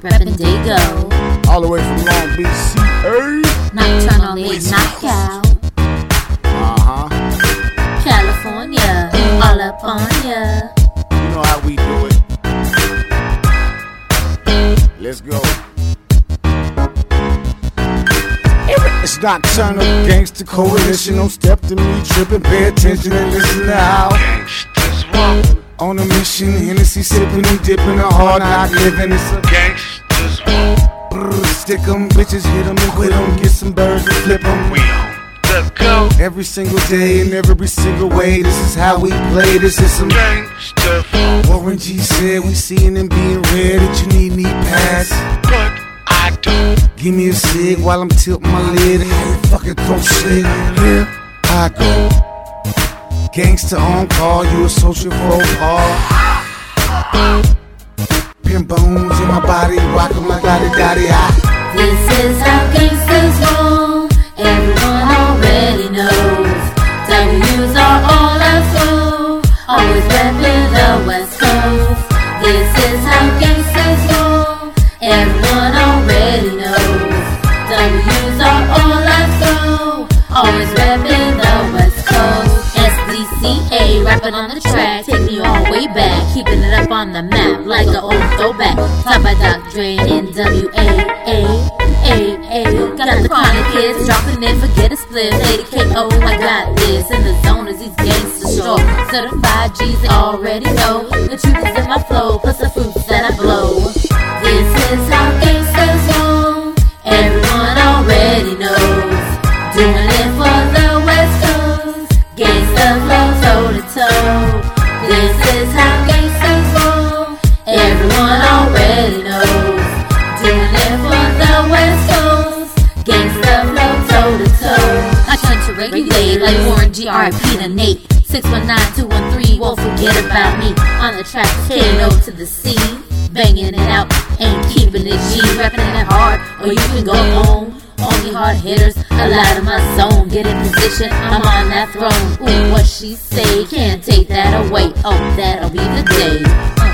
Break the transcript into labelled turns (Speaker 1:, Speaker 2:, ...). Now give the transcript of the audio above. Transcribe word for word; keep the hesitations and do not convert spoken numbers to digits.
Speaker 1: reppin' Dago.
Speaker 2: All the way from Long Beach, C A.
Speaker 1: Nocturnally knockout.
Speaker 2: Uh-huh.
Speaker 1: California, all up on ya.
Speaker 2: You know how we do it. Let's go. It's Nocturnal Gangsta Coalition. Don't step to me trippin', pay attention and listen to how
Speaker 3: Gangsters walk.
Speaker 2: On a mission, Hennessy sippin' and dippin', a hard knock living. It's a
Speaker 3: Gangsters walk.
Speaker 2: brr, stick 'em, bitches hit 'em and quit 'em. Get some birds and flip 'em.
Speaker 3: We on the go.
Speaker 2: Every single day in every single way. This is how we play. This is some
Speaker 3: Gangster walk.
Speaker 2: Warren G said we seeing and being rare that you need need pass.
Speaker 3: But I don't.
Speaker 2: Give me a cig while I'm tilting my lid. Hey, fucking throw shit. Here I go. Gangsta on call, you a social faux pas. Pin bones in my body, rock 'em like Dottie Dottie. I.
Speaker 1: This is how gangsters roll. Everyone already knows. W's are all I flow. Always reppin' the West Coast. This is how gangsters roll. Everyone already knows. W's are all I throw. Always reppin' the West Coast. S D C A, rapping on the track. Take me all way back. Keeping it up on the map like an old throwback. Top by Doc Dre and N W A. A, A, A. Got the chronic kids dropping in, forget a split. Lady K O, I got this. In the zone is these gangsters short. Certified G's, they already know. The truth is in my flow, plus the fruits that I blow. This is how gangsters roll. Everyone already knows. Doing it for the West Coast. Gangsta flow toe to toe. This is how gangsters roll. Everyone already knows. Doing it for the West Coast. Gangsta flow toe to toe. I turn to regulate like Warren G R P to Nate. six one nine two one three, won't forget about me. On the track, K O to the C. Banging it out, ain't keeping it G. Rapping it hard, or you can go home. Only hard hitters, allowed in my zone. Get in position, I'm on that throne. Ooh, what she say, can't take that away. Oh, that'll be the day.